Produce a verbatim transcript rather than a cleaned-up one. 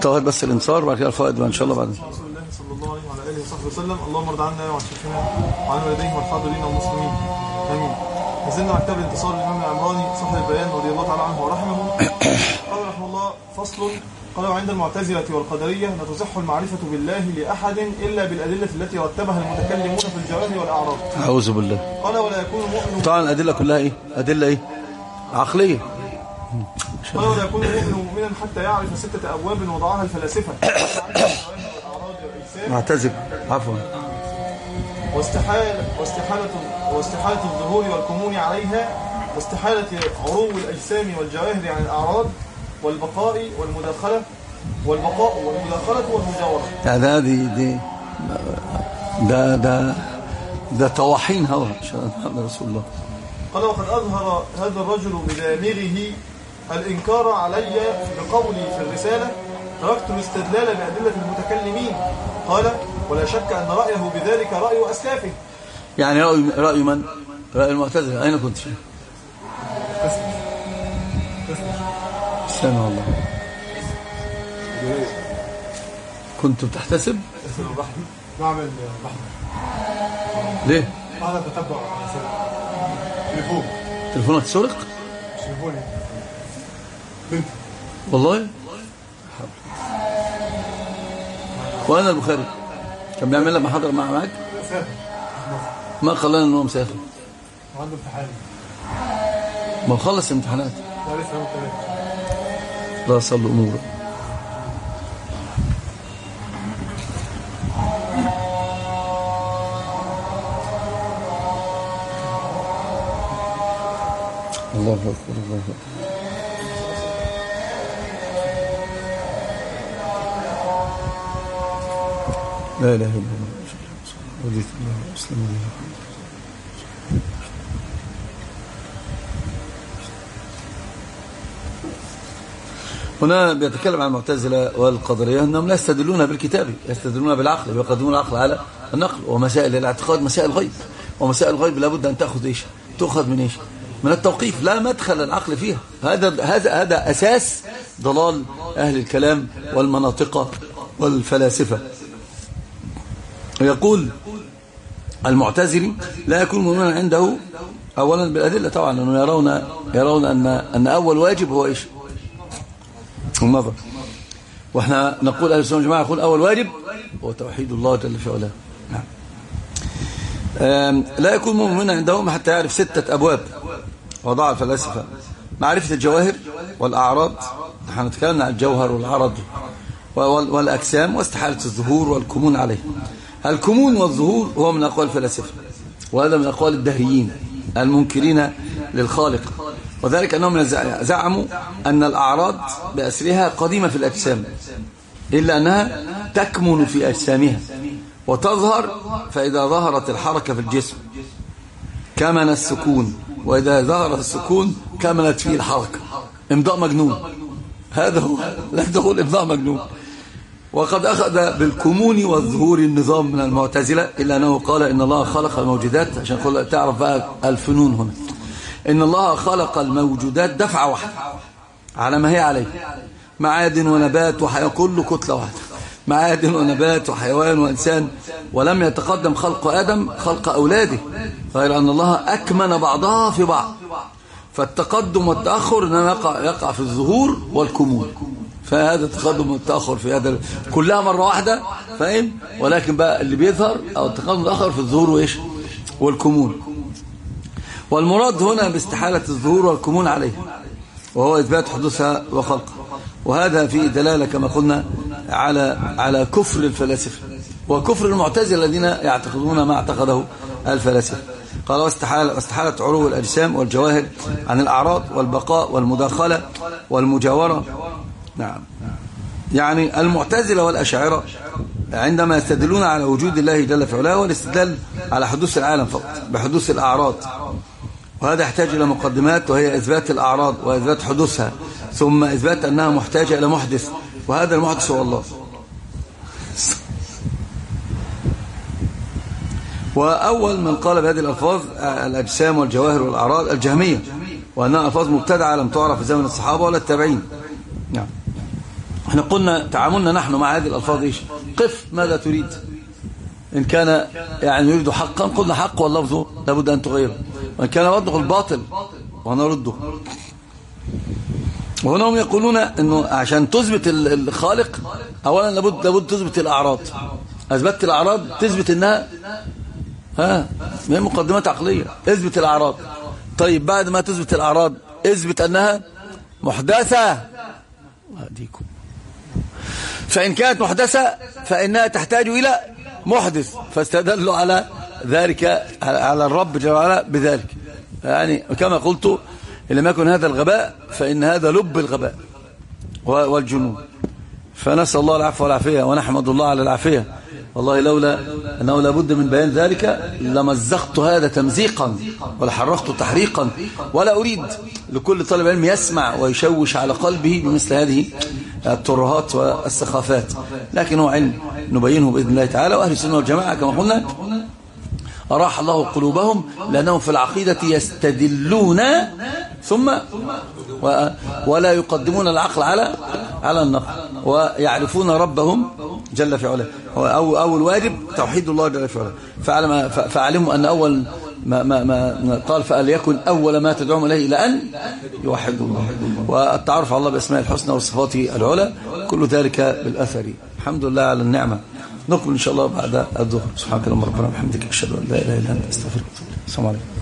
طيب بس الانصار بعد كده الفوائد بقى ان شاء الله بعد. رسول الله صلى الله عليه وعلى اله وصحبه وسلم. اللهم ارض عنا وعن شيخنا وعن والديه والحاضرين والمسلمين امين. نزلنا على كتاب الانتصار للامام العمراني صاحب البيان رضي الله تعالى عنه ورحمه. قال رحمه الله: فصل. قال: وعند المعتزلة والقدرية لا تصح المعرفة بالله لأحد إلا بالأدلة التي رتبها المتكلمون في الجواهر والأعراض. أعوذ بالله. قال: ولا يكون مؤمن. طبعا الأدلة كلها إيه؟ أدلة إيه؟ عقلية. قال: ولا يكون المؤمن مؤمنا حتى يعرف ستة أبواب وضعها الفلاسفة. معتزل عفوا. واستحالة واستحالة واستحالة الظهور والكمون عليها، واستحالة عروض الأجسام والجواهر عن الأعراض، والبقاء والمداخلة والبقاء والمداخلة والمجاورة. هذا دي دي ده ده ده طواحين هوا محمد رسول الله. قال: وقد أظهر هذا الرجل بدامغه الإنكار علي بقولي في الرسالة: تركت الاستدلال بأدلة المتكلمين. قال: ولا شك أن رأيه بذلك رأي أسلافه. يعني رأي, رأي من؟ رأي المعتزلة. أين كنت فيه؟ سنة والله كنت بتحتسب؟ نعمل بحث. ليه؟ أنا بتبع تليفون. تليفونك سرق؟ تليفوني بنت والله. وأنا البخاري كان بيعمل لك محاضرة مع معك؟ ما خلانا إنه مسافر. عنده امتحان. ما خلص امتحانات. لا لسه عنده ثلاثة. لا صلوا أموره. الله أكبر الله أكبر. لا إله إلا الله رضيت الله وأسلم الله. هنا بيتكلم عن المعتزلة والقدرية أنهم لا يستدلون بالكتاب، يستدلون بالعقل، ويقدمون العقل على النقل. ومسائل الاعتقاد مسائل غيب، ومسائل الغيب لابد أن تأخذ إيش؟ تأخذ من إيش؟ من التوقيف، لا مدخل العقل فيها. هذا هذا هذا أساس ضلال أهل الكلام والمناطق والفلاسفة. يقول المعتزلي: لا يكون مؤمنا عنده أولا بالأدلة، طبعا لأنه يرون يرون أن أن أول واجب هو إيش؟ النظر. واحنا نقول اهل السنه والجماعه يقول اول واجب هو توحيد الله جل في علاه. نعم. لا يكون مؤمنا عندهم حتى يعرف ستة ابواب وضع الفلاسفه: معرفه الجواهر والاعراض، نحن نتكلم عن الجوهر والعرض والاجسام، واستحاله الظهور والكمون عليه. الكمون والظهور هو من اقوال الفلاسفه، وهذا من اقوال الدهريين المنكرين للخالق، وذلك أنهم زعموا أن الأعراض بأسرها قديمة في الأجسام، إلا أنها تكمن في أجسامها وتظهر، فإذا ظهرت الحركة في الجسم كمن السكون، وإذا ظهر السكون كمنت فيه الحركة. إمضاء مجنون، هذا هو لا تقول إمضاء مجنون. وقد أخذ بالكمون والظهور النظام من المعتزلة، إلا أنه قال إن الله خلق الموجودات، عشان تعرف بقى الفنون هنا، إن الله خلق الموجودات دفعة واحدة على ما هي عليه، معادن ونبات وحيوان، كله كتلة واحدة، معادن ونبات وحيوان وإنسان، ولم يتقدم خلق آدم خلق أولاده، غير أن الله أكمن بعضها في بعض. فالتقدم والتأخر إنما يقع, يقع في الظهور والكمون، فهذا التقدم والتأخر في هذا كلها مرة واحدة، فاهم؟ ولكن بقى اللي بيظهر أو التقدم والتأخر في الظهور وإيش؟ والكمون. والمراد هنا باستحالة الظهور والكمون عليه، وهو إثبات حدوثها وخلقها، وهذا فيه دلالة كما قلنا على على كفر الفلاسفة وكفر المعتزلة الذين يعتقدون ما اعتقده الفلاسفة. قال: واستحالة واستحالة عروض الأجسام والجواهر عن الأعراض، والبقاء والمداخلة والمجاورة. نعم. يعني المعتزلة والأشاعرة عندما يستدلون على وجود الله جل في علاه، والاستدلال على حدوث العالم فقط بحدوث الأعراض، وهذا يحتاج إلى مقدمات، وهي إثبات الأعراض وإثبات حدوثها، ثم إثبات أنها محتاجة إلى محدث، وهذا المحدث هو الله. وأول من قال بهذه الألفاظ الأجسام والجواهر والأعراض الجهمية، وأنها ألفاظ مبتدعة لم تعرف في زمن الصحابة ولا التابعين. نعم. احنا قلنا تعاملنا نحن مع هذه الألفاظ إيش؟ قف ماذا تريد؟ إن كان يعني يريد حقا قلنا حق واللفظ لابد أن تغيره، وإن كان وضع الباطل ونرده. وهنا هم يقولون أنه عشان تثبت الخالق أولا لابد لابد تثبت الأعراض. أثبتت الأعراض تثبت أنها ها هي مقدمات عقلية. اثبت الأعراض. طيب بعد ما تثبت الأعراض اثبت أنها محدثة. هديكم. فإن كانت محدثة فإنها تحتاج إلى محدث، فاستدلوا على ذلك على الرب جل وعلا بذلك. يعني كما قلت إن لم يكن هذا الغباء فإن هذا لب الغباء والجنون. فنسأل الله العفو والعافية ونحمد الله على العافية. والله لولا أنه لابد من بيان ذلك لمزقت هذا تمزيقا ولحرقت تحريقا، ولا أريد لكل طالب علم يسمع ويشوش على قلبه بمثل هذه الترهات والسخافات، لكن هو علم نبينه بإذن الله تعالى. وأهل السنة والجماعة كما قلنا أراح الله قلوبهم لأنهم في العقيدة يستدلون ثم ولا يقدمون العقل على على النقل، ويعرفون ربهم جل في علاه. أو أول واجب توحيد الله جل في علاه. فعلموا أن أول ما, ما, ما قال فليكن أول ما تدعوهم إليه إلى أن يوحدوا الله، والتعرف على الله بأسماء الحسنى وصفاته العلى، كل ذلك بالأثر. الحمد لله على النعمة. نكمل إن شاء الله بعد الظهر. سبحانك اللهم ربنا وبحمدك أشهد أن لا إله إلا أنت أستغفرك وأتوب إليك. السلام عليكم.